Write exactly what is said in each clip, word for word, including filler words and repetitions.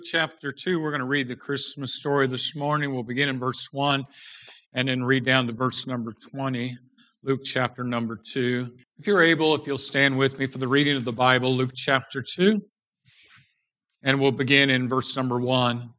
Chapter two, we're going to read the Christmas story this morning. We'll begin in verse one and then read down to verse number twenty, Luke chapter number two. If you're able, if you'll stand with me for the reading of the Bible, Luke chapter two, and we'll begin in verse number one.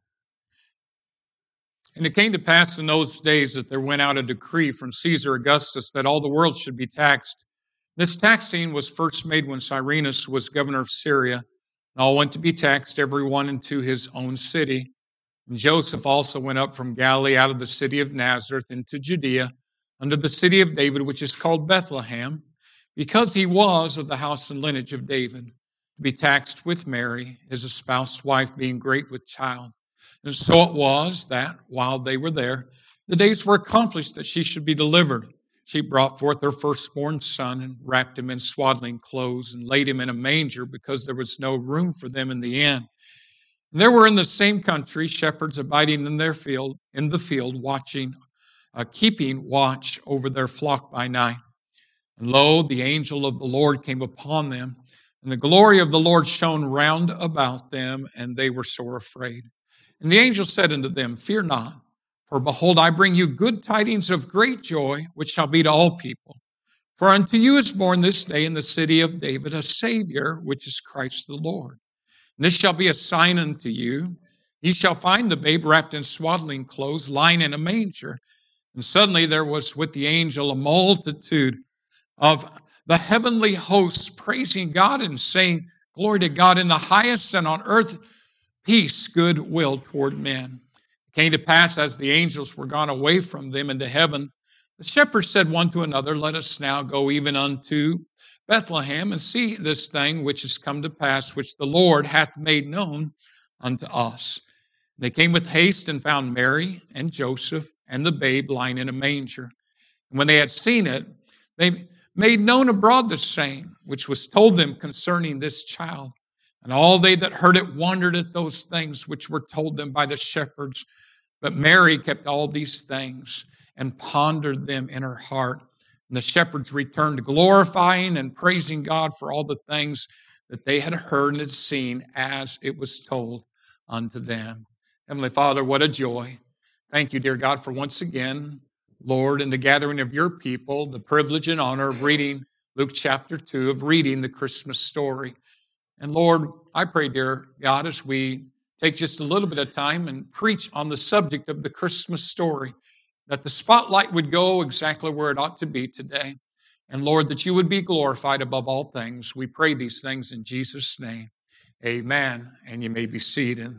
And it came to pass in those days that there went out a decree from Caesar Augustus that all the world should be taxed. This taxing was first made when Cyrenius was governor of Syria. And all went to be taxed, every one into his own city. And Joseph also went up from Galilee out of the city of Nazareth into Judea, unto the city of David, which is called Bethlehem, because he was of the house and lineage of David, to be taxed with Mary, his espoused wife, being great with child. And so it was that, while they were there, the days were accomplished that she should be delivered. She brought forth her firstborn son and wrapped him in swaddling clothes and laid him in a manger because there was no room for them in the inn. And there were in the same country shepherds abiding in their field, in the field, watching, uh, keeping watch over their flock by night. And lo, the angel of the Lord came upon them, and the glory of the Lord shone round about them, and they were sore afraid. And the angel said unto them, Fear not. For behold, I bring you good tidings of great joy, which shall be to all people. For unto you is born this day in the city of David a Savior, which is Christ the Lord. And this shall be a sign unto you. Ye shall find the babe wrapped in swaddling clothes, lying in a manger. And suddenly there was with the angel a multitude of the heavenly hosts praising God and saying, Glory to God in the highest, and on earth peace, goodwill toward men. It came to pass, as the angels were gone away from them into heaven, the shepherds said one to another, Let us now go even unto Bethlehem, and see this thing which is come to pass, which the Lord hath made known unto us. They came with haste and found Mary and Joseph and the babe lying in a manger. And when they had seen it, they made known abroad the same, which was told them concerning this child. And all they that heard it wondered at those things which were told them by the shepherds. But Mary kept all these things and pondered them in her heart. And the shepherds returned glorifying and praising God for all the things that they had heard and had seen as it was told unto them. Heavenly Father, what a joy. Thank you, dear God, for once again, Lord, in the gathering of your people, the privilege and honor of reading Luke chapter two, of reading the Christmas story. And Lord, I pray, dear God, as we take just a little bit of time and preach on the subject of the Christmas story, that the spotlight would go exactly where it ought to be today. And Lord, that you would be glorified above all things. We pray these things in Jesus' name. Amen. And you may be seated.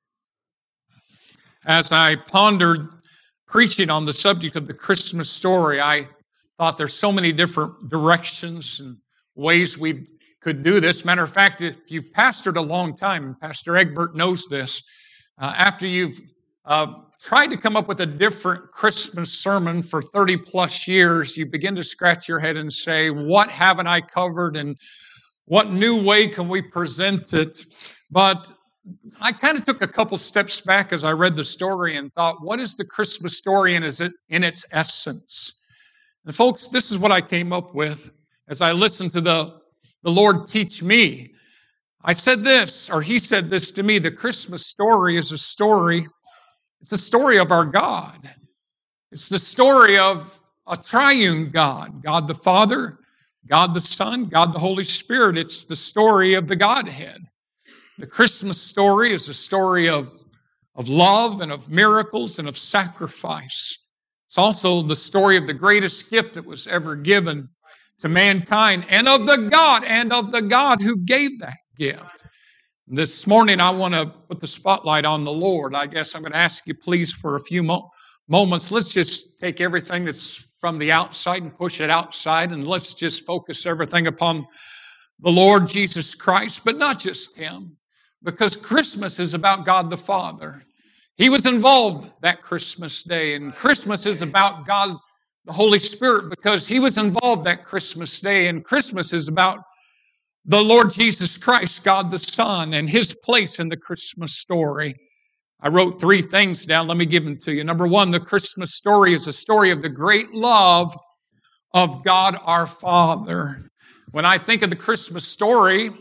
As I pondered preaching on the subject of the Christmas story, I thought there's so many different directions and ways we could do this. Matter of fact, if you've pastored a long time, and Pastor Egbert knows this, uh, after you've uh, tried to come up with a different Christmas sermon for thirty plus years, you begin to scratch your head and say, what haven't I covered, and what new way can we present it? But I kind of took a couple steps back as I read the story and thought, what is the Christmas story in, is it, in its essence? And folks, this is what I came up with as I listened to the The Lord teach me. I said this, or he said this to me, the Christmas story is a story, it's a story of our God. It's the story of a triune God, God the Father, God the Son, God the Holy Spirit. It's the story of the Godhead. The Christmas story is a story of, of love and of miracles and of sacrifice. It's also the story of the greatest gift that was ever given to mankind, and of the God, and of the God who gave that gift. This morning, I want to put the spotlight on the Lord. I guess I'm going to ask you, please, for a few mo- moments. Let's just take everything that's from the outside and push it outside, and let's just focus everything upon the Lord Jesus Christ, but not just Him, because Christmas is about God the Father. He was involved that Christmas day, and Christmas is about God the Holy Spirit, because He was involved that Christmas day. And Christmas is about the Lord Jesus Christ, God the Son, and His place in the Christmas story. I wrote three things down. Let me give them to you. Number one, the Christmas story is a story of the great love of God our Father. When I think of the Christmas story,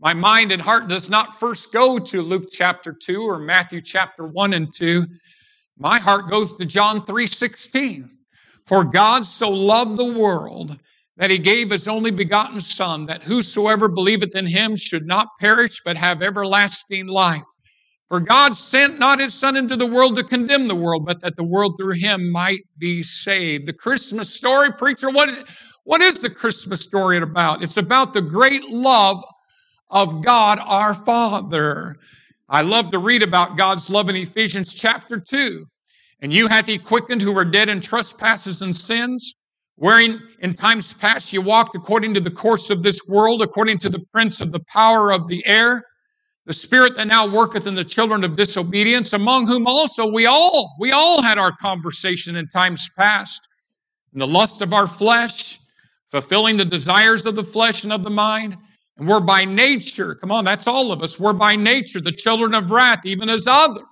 my mind and heart does not first go to Luke chapter two or Matthew chapter one and two. My heart goes to John three sixteen. For God so loved the world that he gave his only begotten Son, that whosoever believeth in him should not perish, but have everlasting life. For God sent not his Son into the world to condemn the world, but that the world through him might be saved. The Christmas story, preacher, what is, what is the Christmas story about? It's about the great love of God our Father. I love to read about God's love in Ephesians chapter two. And you hath he quickened who were dead in trespasses and sins, wherein in times past you walked according to the course of this world, according to the prince of the power of the air, the spirit that now worketh in the children of disobedience, among whom also we all, we all had our conversation in times past, in the lust of our flesh, fulfilling the desires of the flesh and of the mind. And we're by nature, come on, that's all of us, we're by nature the children of wrath, even as others.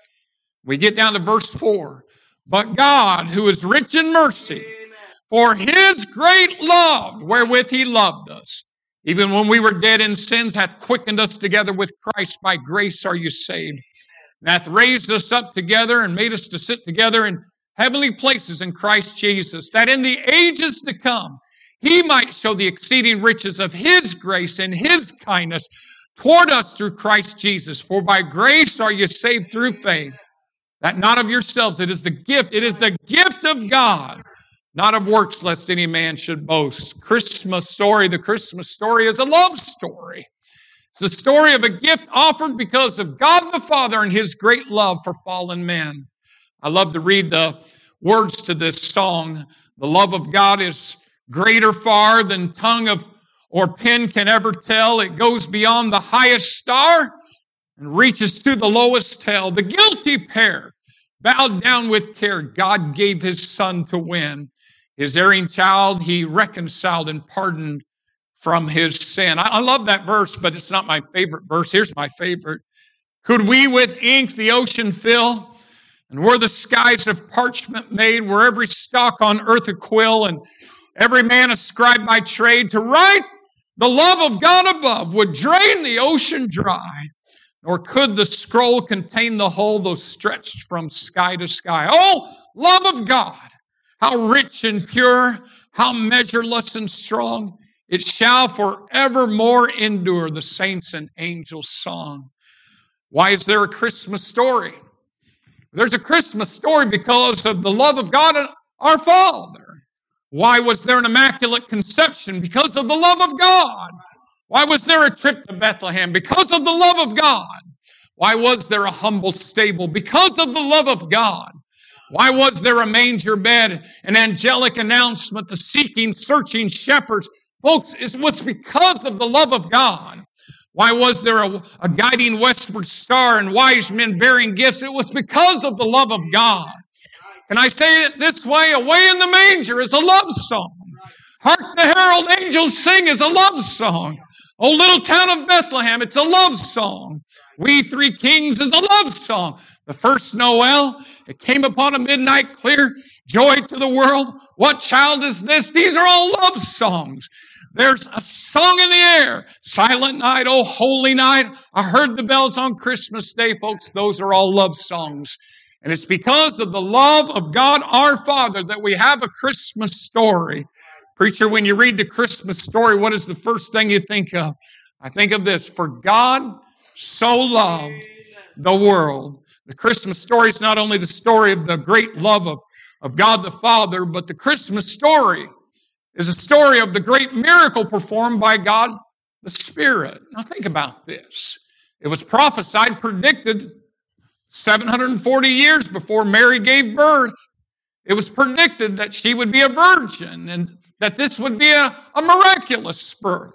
We get down to verse four. But God, who is rich in mercy, for his great love wherewith he loved us, even when we were dead in sins, hath quickened us together with Christ. By grace are you saved. And hath raised us up together and made us to sit together in heavenly places in Christ Jesus, that in the ages to come he might show the exceeding riches of his grace and his kindness toward us through Christ Jesus. For by grace are you saved through faith, that not of yourselves. It is the gift. It is the gift of God, not of works, lest any man should boast. Christmas story. The Christmas story is a love story. It's the story of a gift offered because of God the Father and his great love for fallen men. I love to read the words to this song. The love of God is greater far than tongue of or pen can ever tell. It goes beyond the highest star and reaches to the lowest hell. The guilty pair, bowed down with care, God gave his Son to win. His erring child he reconciled and pardoned from his sin. I, I love that verse, but it's not my favorite verse. Here's my favorite. Could we with ink the ocean fill, and were the skies of parchment made, were every stalk on earth a quill, and every man a scribe by trade, to write the love of God above would drain the ocean dry. Nor could the scroll contain the whole, though stretched from sky to sky. Oh, love of God, how rich and pure, how measureless and strong. It shall forevermore endure, the saints and angels' song. Why is there a Christmas story? There's a Christmas story because of the love of God and our Father. Why was there an immaculate conception? Because of the love of God. Why was there a trip to Bethlehem? Because of the love of God. Why was there a humble stable? Because of the love of God. Why was there a manger bed, an angelic announcement, the seeking, searching shepherds? Folks, it was because of the love of God. Why was there a, a guiding westward star and wise men bearing gifts? It was because of the love of God. Can I say it this way? Away in the manger is a love song. Hark the herald angels sing is a love song. Oh, little town of Bethlehem, it's a love song. We Three Kings is a love song. The first Noel, it came upon a midnight clear, joy to the world. What child is this? These are all love songs. There's a song in the air. Silent night, oh holy night. I heard the bells on Christmas Day, folks. Those are all love songs. And it's because of the love of God our Father that we have a Christmas story. Preacher, when you read the Christmas story, what is the first thing you think of? I think of this: for God so loved the world. The Christmas story is not only the story of the great love of, of God the Father, but the Christmas story is a story of the great miracle performed by God the Spirit. Now think about this. It was prophesied, predicted seven hundred forty years before Mary gave birth. It was predicted that she would be a virgin and that this would be a, a miraculous birth.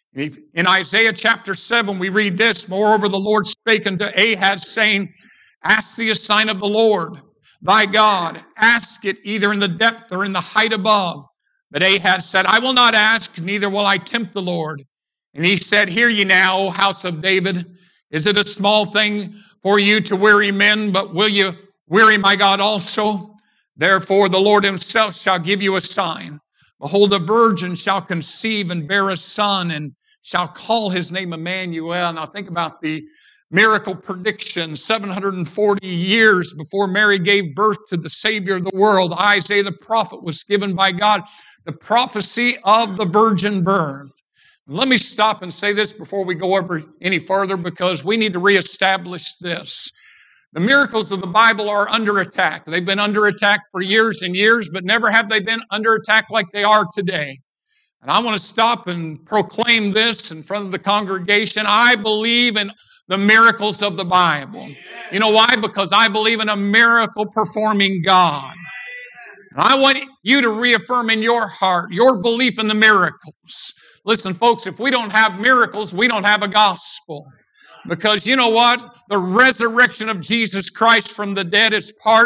In Isaiah chapter seven, we read this: moreover, the Lord spake unto Ahaz, saying, ask thee a sign of the Lord thy God. Ask it either in the depth or in the height above. But Ahaz said, I will not ask, neither will I tempt the Lord. And he said, hear ye now, O house of David. Is it a small thing for you to weary men, but will you weary my God also? Therefore the Lord himself shall give you a sign. Behold, a virgin shall conceive and bear a son, and shall call his name Emmanuel. Now think about the miracle prediction seven hundred forty years before Mary gave birth to the Savior of the world. Isaiah the prophet was given by God the prophecy of the virgin birth. Let me stop and say this before we go over any further, because we need to reestablish this. The miracles of the Bible are under attack. They've been under attack for years and years, but never have they been under attack like they are today. And I want to stop and proclaim this in front of the congregation. I believe in the miracles of the Bible. You know why? Because I believe in a miracle performing God. And I want you to reaffirm in your heart your belief in the miracles. Listen, folks, if we don't have miracles, we don't have a gospel. Because you know what? The resurrection of Jesus Christ from the dead is part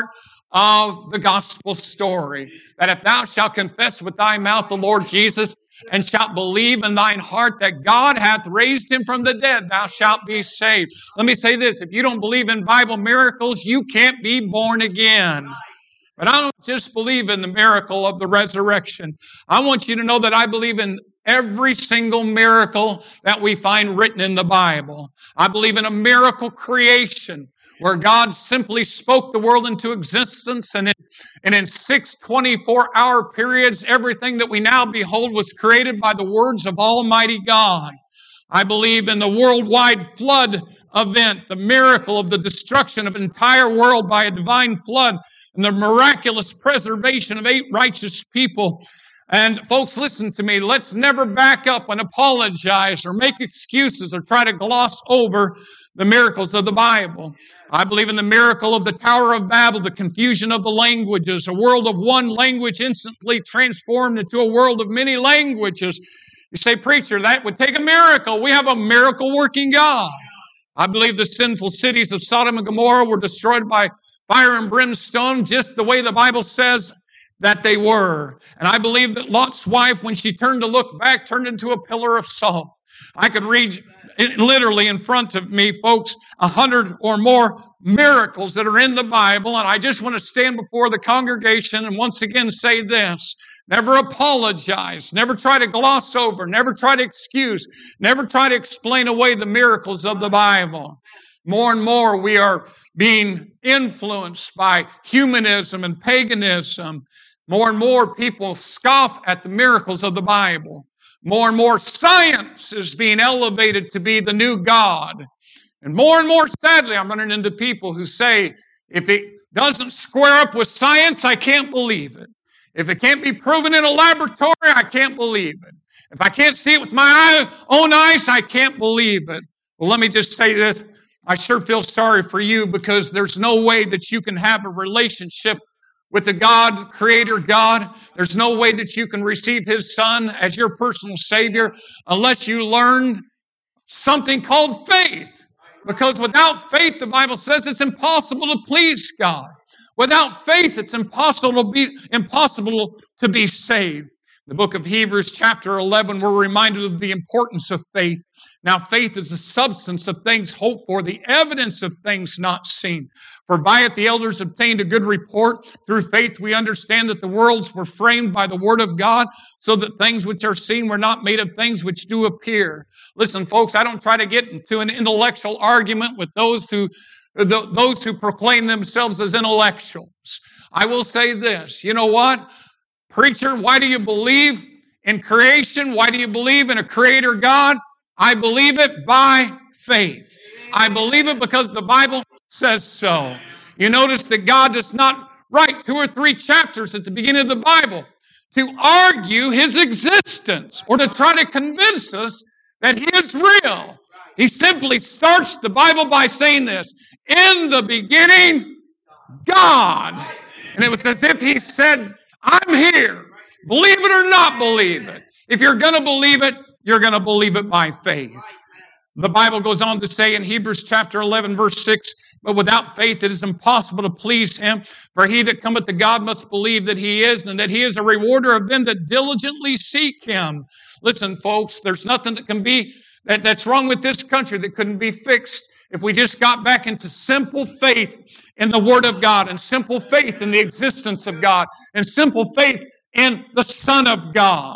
of the gospel story. That if thou shalt confess with thy mouth the Lord Jesus, and shalt believe in thine heart that God hath raised him from the dead, thou shalt be saved. Let me say this. If you don't believe in Bible miracles, you can't be born again. But I don't just believe in the miracle of the resurrection. I want you to know that I believe in every single miracle that we find written in the Bible. I believe in a miracle creation where God simply spoke the world into existence, and in, and in six twenty-four hour periods, everything that we now behold was created by the words of Almighty God. I believe in the worldwide flood event, the miracle of the destruction of an entire world by a divine flood, and the miraculous preservation of eight righteous people. And folks, listen to me. Let's never back up and apologize or make excuses or try to gloss over the miracles of the Bible. I believe in the miracle of the Tower of Babel, the confusion of the languages, a world of one language instantly transformed into a world of many languages. You say, preacher, that would take a miracle. We have a miracle working God. I believe the sinful cities of Sodom and Gomorrah were destroyed by fire and brimstone, just the way the Bible says that they were. And I believe that Lot's wife, when she turned to look back, turned into a pillar of salt. I could read it literally in front of me, folks, a hundred or more miracles that are in the Bible. And I just want to stand before the congregation and once again say this. Never apologize. Never try to gloss over. Never try to excuse. Never try to explain away the miracles of the Bible. More and more we are being influenced by humanism and paganism. More and more people scoff at the miracles of the Bible. More and more science is being elevated to be the new God. And more and more, sadly, I'm running into people who say, if it doesn't square up with science, I can't believe it. If it can't be proven in a laboratory, I can't believe it. If I can't see it with my own eyes, I can't believe it. Well, let me just say this. I sure feel sorry for you, because there's no way that you can have a relationship with the God, Creator God. There's no way that you can receive His Son as your personal Savior unless you learned something called faith. Because without faith, the Bible says it's impossible to please God. Without faith, it's impossible to be, impossible to be saved. In the book of Hebrews chapter eleven, we're reminded of the importance of faith. Now, faith is the substance of things hoped for, the evidence of things not seen. For by it the elders obtained a good report. Through faith we understand that the worlds were framed by the word of God, so that things which are seen were not made of things which do appear. Listen, folks, I don't try to get into an intellectual argument with those who those who proclaim themselves as intellectuals. I will say this. You know what? Preacher, why do you believe in creation? Why do you believe in a creator God? I believe it by faith. I believe it because the Bible says so. You notice that God does not write two or three chapters at the beginning of the Bible to argue His existence or to try to convince us that He is real. He simply starts the Bible by saying this, in the beginning, God. And it was as if He said, I'm here. Believe it or not believe it. If you're going to believe it, you're going to believe it by faith. The Bible goes on to say in Hebrews chapter eleven, verse six, but without faith it is impossible to please Him. For he that cometh to God must believe that He is, and that He is a rewarder of them that diligently seek Him. Listen, folks, there's nothing that can be, that, that's wrong with this country that couldn't be fixed if we just got back into simple faith in the Word of God, and simple faith in the existence of God, and simple faith in the Son of God.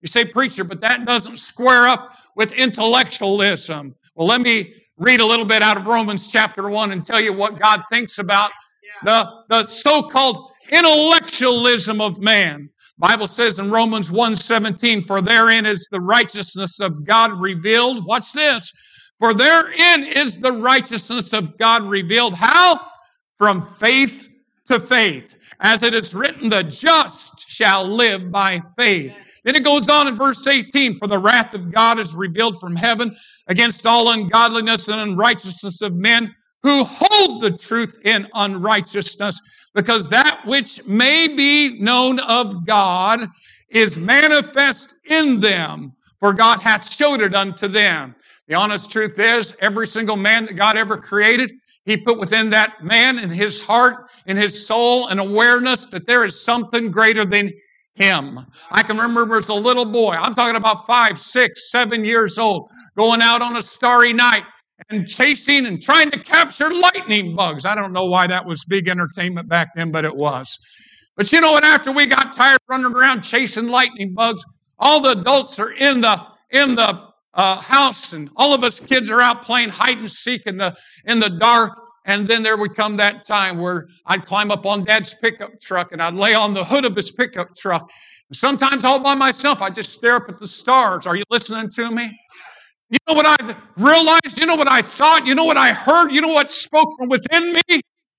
You say, preacher, but that doesn't square up with intellectualism. Well, let me read a little bit out of Romans chapter one and tell you what God thinks about the, the so-called intellectualism of man. Bible says in Romans one seventeen, for therein is the righteousness of God revealed. Watch this. For therein is the righteousness of God revealed. How? From faith to faith. As it is written, the just shall live by faith. Then it goes on in verse eighteen, for the wrath of God is revealed from heaven against all ungodliness and unrighteousness of men who hold the truth in unrighteousness, because that which may be known of God is manifest in them, for God hath showed it unto them. The honest truth is, every single man that God ever created, He put within that man, in his heart, in his soul, an awareness that there is something greater than him. I can remember as a little boy, I'm talking about five, six, seven years old, going out on a starry night and chasing and trying to capture lightning bugs. I don't know why that was big entertainment back then, but it was. But you know what? After we got tired running around chasing lightning bugs, all the adults are in the in the uh, house, and all of us kids are out playing hide and seek in the in the dark. And then there would come that time where I'd climb up on Dad's pickup truck and I'd lay on the hood of his pickup truck. And sometimes all by myself, I'd just stare up at the stars. Are you listening to me? You know what I realized? You know what I thought? You know what I heard? You know what spoke from within me?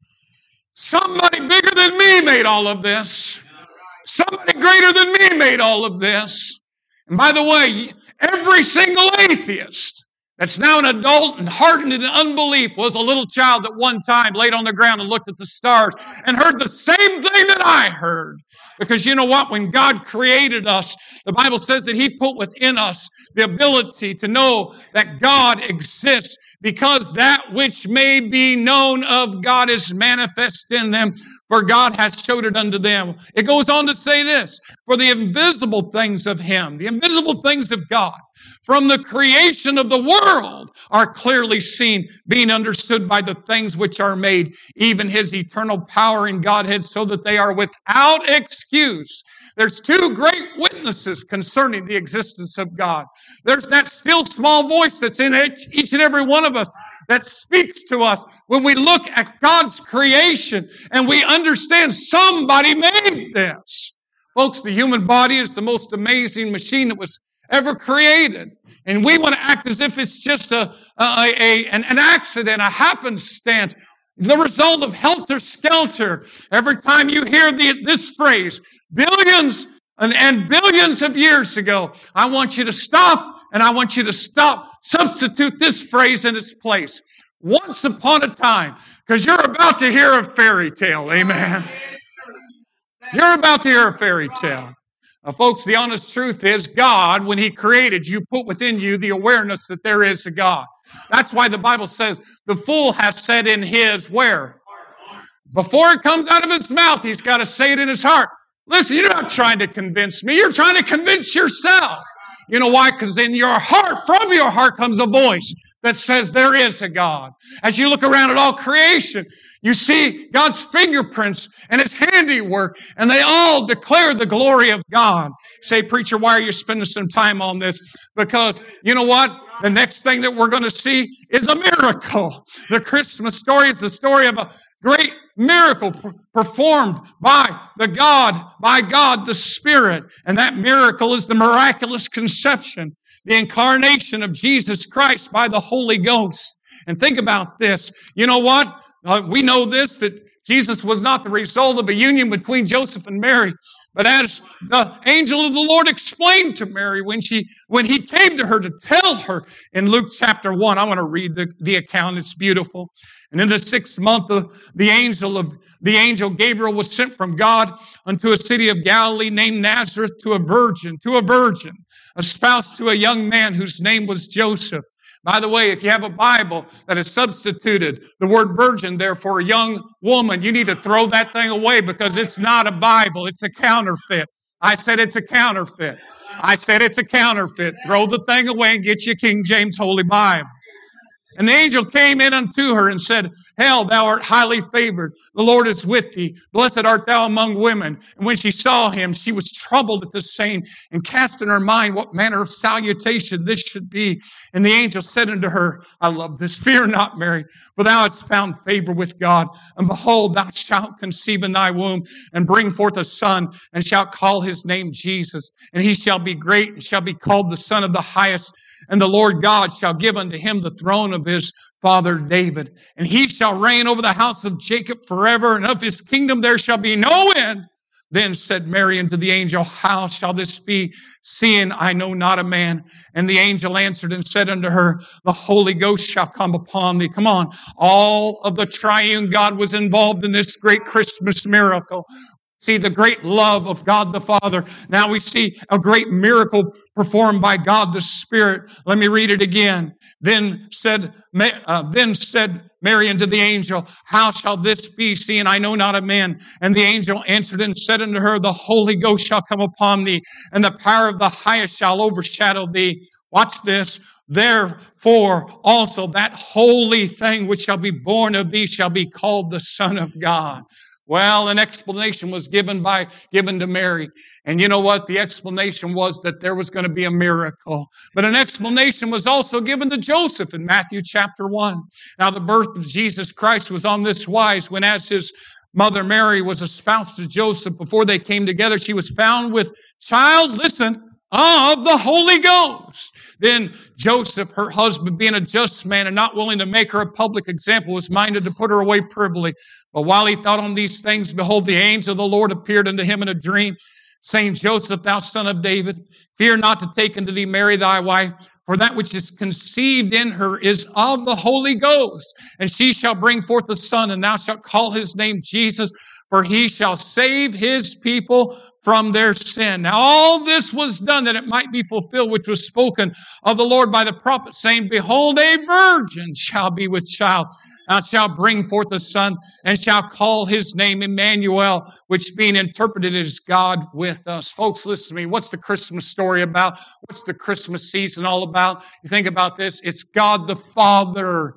Somebody bigger than me made all of this. Somebody greater than me made all of this. And by the way, every single atheist that's now an adult and hardened in unbelief was a little child that one time laid on the ground and looked at the stars and heard the same thing that I heard. Because you know what? When God created us, the Bible says that He put within us the ability to know that God exists, because that which may be known of God is manifest in them, for God hath showed it unto them. It goes on to say this, for the invisible things of Him, the invisible things of God, from the creation of the world are clearly seen, being understood by the things which are made, even His eternal power and Godhead, so that they are without excuse. There's two great witnesses concerning the existence of God. There's that still small voice that's in each, each and every one of us that speaks to us when we look at God's creation and we understand somebody made this. Folks, the human body is the most amazing machine that was ever created. And we want to act as if it's just a, a, a an, an accident, a happenstance, the result of helter-skelter. Every time you hear the, this phrase, billions and, and billions of years ago, I want you to stop, and I want you to stop. Substitute this phrase in its place. Once upon a time, because you're about to hear a fairy tale. Amen. You're about to hear a fairy tale. Now, folks, the honest truth is God, when He created you, put within you the awareness that there is a God. That's why the Bible says the fool hath said in his where? Before it comes out of his mouth, he's got to say it in his heart. Listen, you're not trying to convince me. You're trying to convince yourself. You know why? Because in your heart, from your heart comes a voice that says there is a God. As you look around at all creation, you see God's fingerprints and His handiwork, and they all declare the glory of God. Say, preacher, why are you spending some time on this? Because you know what? The next thing that we're going to see is a miracle. The Christmas story is the story of a great miracle performed by the God, by God the Spirit. And that miracle is the miraculous conception, the incarnation of Jesus Christ by the Holy Ghost. And think about this. You know what? Uh, we know this, that Jesus was not the result of a union between Joseph and Mary, but as the angel of the Lord explained to Mary when she, when he came to her to tell her in Luke chapter one. I want to read the, the account. It's beautiful. And in the sixth month, the, the angel of the angel Gabriel was sent from God unto a city of Galilee named Nazareth to a virgin, to a virgin, espoused to a young man whose name was Joseph. By the way, if you have a Bible that has substituted the word virgin there for a young woman, you need to throw that thing away, because it's not a Bible. It's a counterfeit. I said it's a counterfeit. I said it's a counterfeit. Throw the thing away and get your King James Holy Bible. And the angel came in unto her and said, Hail, thou art highly favored. The Lord is with thee. Blessed art thou among women. And when she saw him, she was troubled at the saying, and cast in her mind what manner of salutation this should be. And the angel said unto her, I love this. Fear not, Mary, for thou hast found favor with God. And behold, thou shalt conceive in thy womb, and bring forth a son, and shalt call his name Jesus. And he shall be great, and shall be called the Son of the Highest. And the Lord God shall give unto him the throne of his father David. And he shall reign over the house of Jacob forever, and of his kingdom there shall be no end. Then said Mary unto the angel, How shall this be, seeing I know not a man? And the angel answered and said unto her, The Holy Ghost shall come upon thee. Come on. All of the triune God was involved in this great Christmas miracle. See the great love of God the Father. Now we see a great miracle performed by God the Spirit. Let me read it again. Then said, uh, then said Mary unto the angel, How shall this be, seeing I know not a man? And the angel answered and said unto her, The Holy Ghost shall come upon thee, and the power of the highest shall overshadow thee. Watch this. Therefore also that holy thing which shall be born of thee shall be called the Son of God. Well, an explanation was given by, given to Mary. And you know what? The explanation was that there was going to be a miracle. But an explanation was also given to Joseph in Matthew chapter one. Now, the birth of Jesus Christ was on this wise, when as his mother Mary was espoused to Joseph, before they came together, she was found with child, listen, of the Holy Ghost. Then Joseph, her husband, being a just man and not willing to make her a public example, was minded to put her away privily. But while he thought on these things, behold, the angel of the Lord appeared unto him in a dream, saying, Joseph, thou son of David, fear not to take unto thee Mary thy wife, for that which is conceived in her is of the Holy Ghost. And she shall bring forth a son, and thou shalt call his name Jesus, for he shall save his people from their sin. Now all this was done that it might be fulfilled, which was spoken of the Lord by the prophet, saying, Behold, a virgin shall be with child, and shall bring forth a son, and shall call his name Emmanuel, which being interpreted is God with us. Folks, listen to me. What's the Christmas story about? What's the Christmas season all about? You think about this. It's God the Father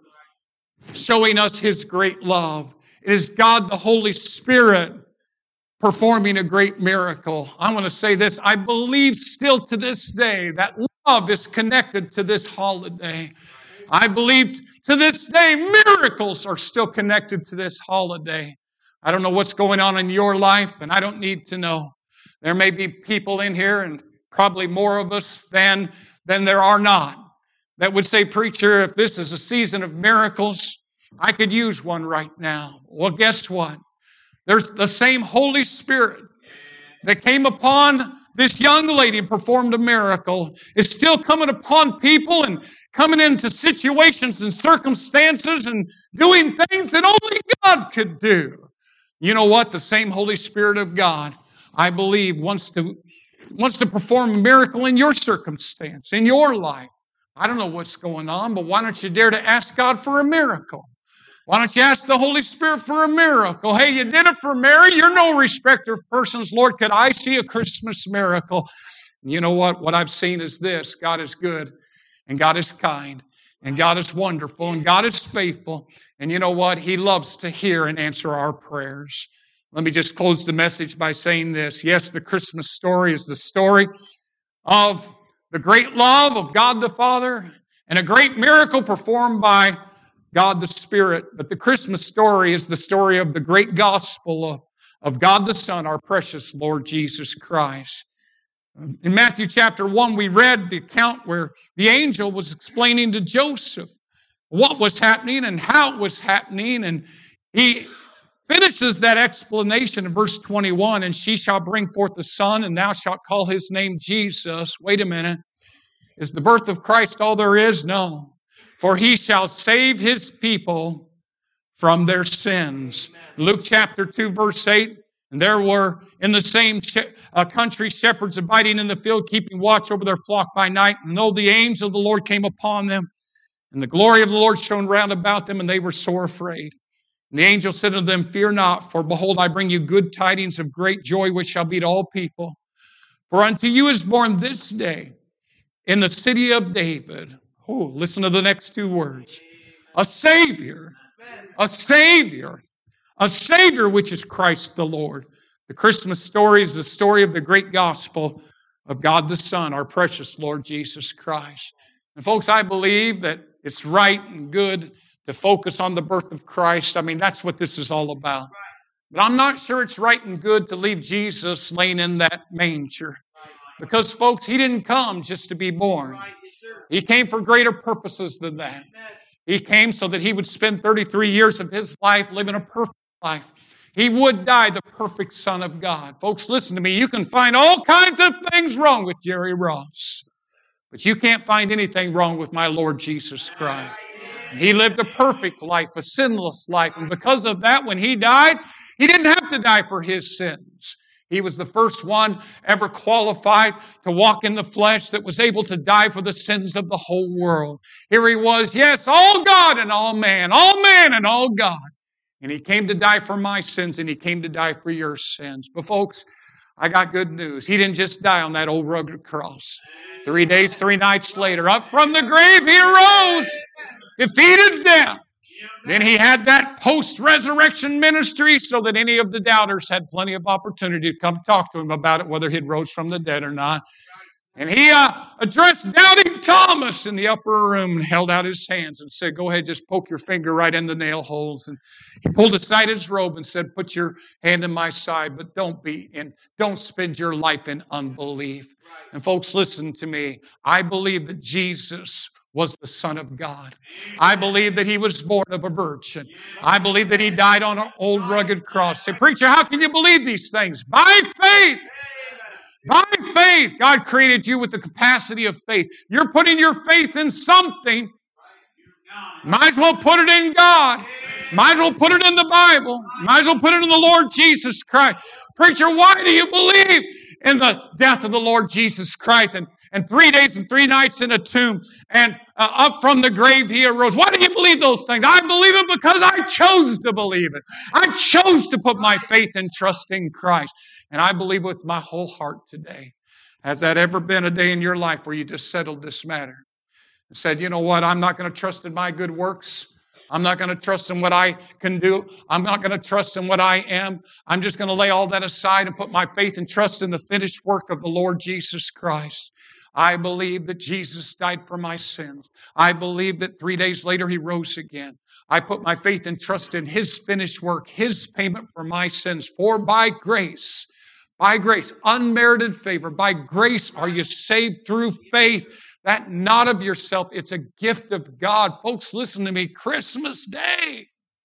showing us his great love. It is God the Holy Spirit performing a great miracle. I want to say this. I believe still to this day that love is connected to this holiday. I believe to this day miracles are still connected to this holiday. I don't know what's going on in your life, and I don't need to know. There may be people in here, and probably more of us than, than there are not, that would say, Preacher, if this is a season of miracles, I could use one right now. Well, guess what? There's the same Holy Spirit that came upon this young lady and performed a miracle is still coming upon people and coming into situations and circumstances and doing things that only God could do. You know what? The same Holy Spirit of God, I believe, wants to, wants to perform a miracle in your circumstance, in your life. I don't know what's going on, but why don't you dare to ask God for a miracle? Why don't you ask the Holy Spirit for a miracle? Hey, you did it for Mary. You're no respecter of persons. Lord, could I see a Christmas miracle? And you know what? What I've seen is this. God is good, and God is kind, and God is wonderful, and God is faithful. And you know what? He loves to hear and answer our prayers. Let me just close the message by saying this. Yes, the Christmas story is the story of the great love of God the Father and a great miracle performed by God the Spirit. But the Christmas story is the story of the great gospel of, of God the Son, our precious Lord Jesus Christ. In Matthew chapter one, we read the account where the angel was explaining to Joseph what was happening and how it was happening. And he finishes that explanation in verse twenty-one, and she shall bring forth a son, and thou shalt call his name Jesus. Wait a minute. Is the birth of Christ all there is? No. For he shall save his people from their sins. Luke chapter two, verse eight. And there were in the same uh, country shepherds abiding in the field, keeping watch over their flock by night. And lo, the angel of the Lord came upon them, and the glory of the Lord shone round about them, and they were sore afraid. And the angel said unto them, Fear not, for behold, I bring you good tidings of great joy, which shall be to all people. For unto you is born this day in the city of David. Oh, listen to the next two words. A Savior. A Savior. A Savior, which is Christ the Lord. The Christmas story is the story of the great gospel of God the Son, our precious Lord Jesus Christ. And folks, I believe that it's right and good to focus on the birth of Christ. I mean, that's what this is all about. But I'm not sure it's right and good to leave Jesus laying in that manger. Because, folks, He didn't come just to be born. He came for greater purposes than that. He came so that He would spend thirty-three years of His life living a perfect life. He would die the perfect Son of God. Folks, listen to me. You can find all kinds of things wrong with Jerry Ross. But you can't find anything wrong with my Lord Jesus Christ. He lived a perfect life, a sinless life. And because of that, when He died, He didn't have to die for His sins. He was the first one ever qualified to walk in the flesh that was able to die for the sins of the whole world. Here He was, yes, all God and all man, all man and all God. And He came to die for my sins, and He came to die for your sins. But folks, I got good news. He didn't just die on that old rugged cross. Three days, three nights later, up from the grave He arose, defeated death. Then He had that post-resurrection ministry so that any of the doubters had plenty of opportunity to come talk to Him about it, whether He'd rose from the dead or not. And He uh, addressed doubting Thomas in the upper room and held out His hands and said, go ahead, just poke your finger right in the nail holes. And He pulled aside His robe and said, put your hand in my side, but don't be in, don't spend your life in unbelief. And folks, listen to me. I believe that Jesus was the Son of God. I believe that He was born of a virgin. I believe that He died on an old rugged cross. Say, preacher, how can you believe these things? By faith. By faith. God created you with the capacity of faith. You're putting your faith in something. Might as well put it in God. Might as well put it in the Bible. Might as well put it in the Lord Jesus Christ. Preacher, why do you believe in the death of the Lord Jesus Christ and, and three days and three nights in a tomb and uh, up from the grave He arose? Why do you believe those things? I believe it because I chose to believe it. I chose to put my faith and trust in Christ. And I believe with my whole heart today. Has that ever been a day in your life where you just settled this matter and said, you know what, I'm not going to trust in my good works. I'm not going to trust in what I can do. I'm not going to trust in what I am. I'm just going to lay all that aside and put my faith and trust in the finished work of the Lord Jesus Christ. I believe that Jesus died for my sins. I believe that three days later He rose again. I put my faith and trust in His finished work, His payment for my sins. For by grace, by grace, unmerited favor, by grace are you saved through faith. That not of yourself, it's a gift of God. Folks, listen to me, Christmas Day.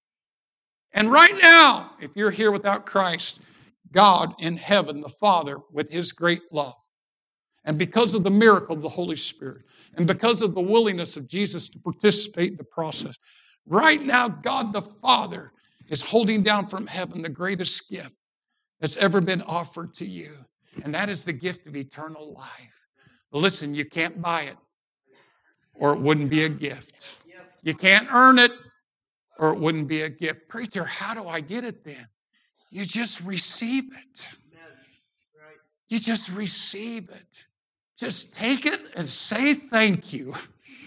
And right now, if you're here without Christ, God in heaven, the Father, with His great love, and because of the miracle of the Holy Spirit, and because of the willingness of Jesus to participate in the process, right now, God the Father is holding down from heaven the greatest gift that's ever been offered to you. And that is the gift of eternal life. Listen, you can't buy it, or it wouldn't be a gift. You can't earn it, or it wouldn't be a gift. Preacher, how do I get it then? You just receive it. You just receive it. Just take it and say thank you.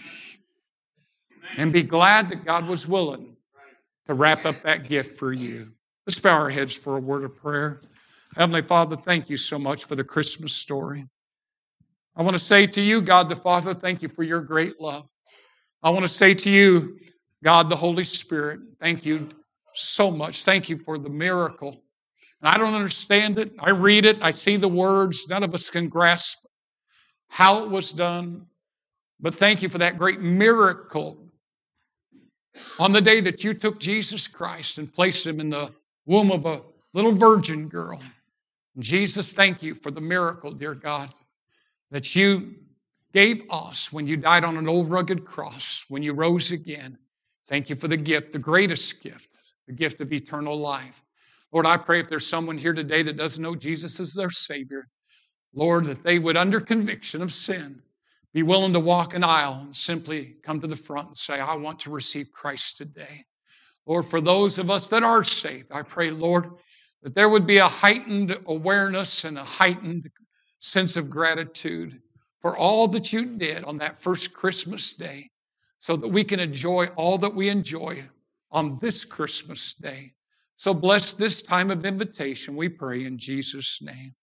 And be glad that God was willing to wrap up that gift for you. Let's bow our heads for a word of prayer. Heavenly Father, thank you so much for the Christmas story. I want to say to you, God the Father, thank you for your great love. I want to say to you, God the Holy Spirit, thank you so much. Thank you for the miracle. And I don't understand it. I read it. I see the words. None of us can grasp how it was done. But thank you for that great miracle on the day that you took Jesus Christ and placed Him in the womb of a little virgin girl. And Jesus, thank you for the miracle, dear God, that you gave us when you died on an old rugged cross, when you rose again. Thank you for the gift, the greatest gift, the gift of eternal life. Lord, I pray if there's someone here today that doesn't know Jesus as their Savior, Lord, that they would, under conviction of sin, be willing to walk an aisle and simply come to the front and say, I want to receive Christ today. Lord, for those of us that are saved, I pray, Lord, that there would be a heightened awareness and a heightened sense of gratitude for all that you did on that first Christmas day, so that we can enjoy all that we enjoy on this Christmas day. So bless this time of invitation, we pray in Jesus' name.